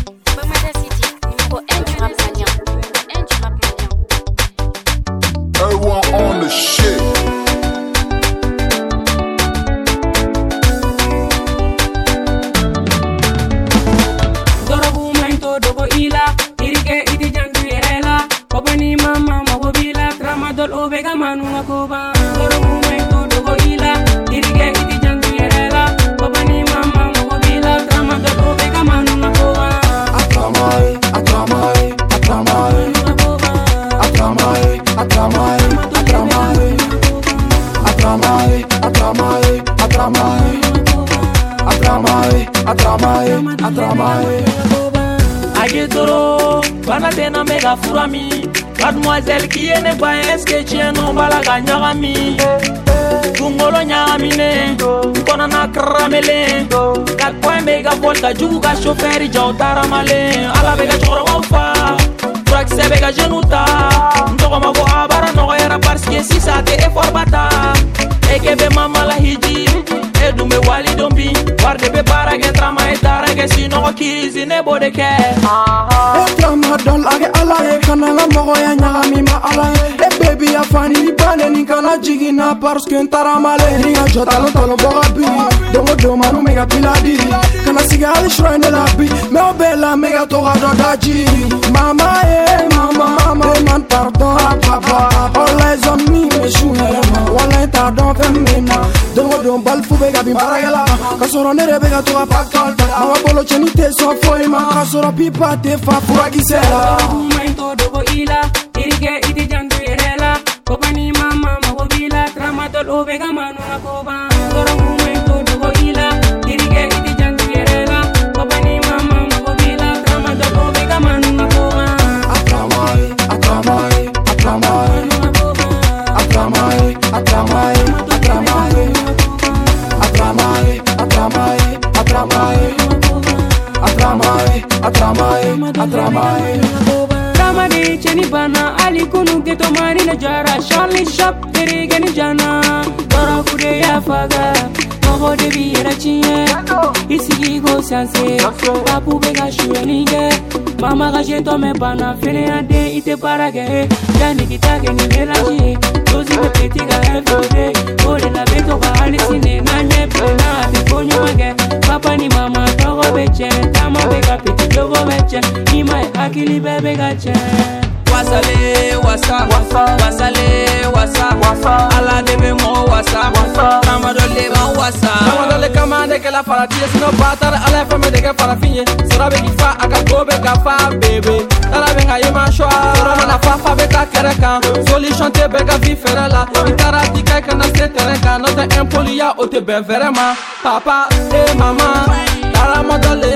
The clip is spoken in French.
Bamada City, numéro 1 du rap malien. Everyone on the shit. Dorobu mento dogo ila, irike iti jantu yerela. Kopani mama mabobila, tramadol ovega manu akoba. Dorobu mento dogo ila, irike iti jantu yerela. Kopani mama mabobila, tramadol ovega manu akoba. Atramai, atramai, atramai, atramai, atramai, atramai, atramai, atramai, atramai, atramai, atramai, atramai. Agitoro, banatena mega furami. Mademoiselle qui est n'est pas est-ce que tu es non balaga nyagami. Kungolo nyagamine, konana kramele. Kakwa mega volta juga chauffeur jaw taramale. Ala mega chora wafa. Track se mega genuta. Ndoko mago abara no era parce que si ça te effort bata. Ekebe mama la hiji. Edume wali dombi. Warde be barage trama etarage sino kizi ne bodeke. Trama dol age alaye kananga mogo ya nyagami ma alaye. Baby afani ni bane ni kana jigina parce que taramale. Ni a jota lo tolo bogabi. Dongo doma no mega piladi. Kana sigali shrine la bi. Me obela mega toga do daji. Mama mama mama man pardon papa. All eyes on me me shuna. Wala tardon femina. Dongo dom bal fu bega bi baragala. Kasoro nere bega toga pakalta. Mawa bolo chenite so foi ma kasoro pipa te fa furagisela. Mento dogo ila, irike iti jantu yerela. Kopani mama mabobila, tramadol ovega manu akoba. Dorobu mento dogo ila, irike iti jantu yerela. Kopani mama mabobila, tramadol ovega manu akoba. Atramai, atramai, atramai, atramai, atramai, atramai, atramai, atramai, atramai, atramai, atramai, atramai. Ramadi cheni bana ali kunu geto mari na jara Charlie Shop tere gani jana Dora kude ya faga Moho de bi era chiye Isigi go sanse Papu bega shuelige Mama ga jeto me bana Fene ade ite parage Jani kitake ni melaji Dozi me peti ga everyday Ode la beto ga alisine Nanye pena ate konyo mage Papa ni mama togo beche Tama bega peti dogo beche Ima akili bebe gache Wasale wasa wasale wasa ala debe mo wasa ramadole ma wasa ramadole kamande ke la faratie sino batar ala fame de ke farafinye sarabe gifa aka gobe gafa bebe tarabe nga yema shwa romana fa beta kereka solution te bega vivre la itarati kai kana se tereka no te impolia o te be vraiment papa et maman ramadole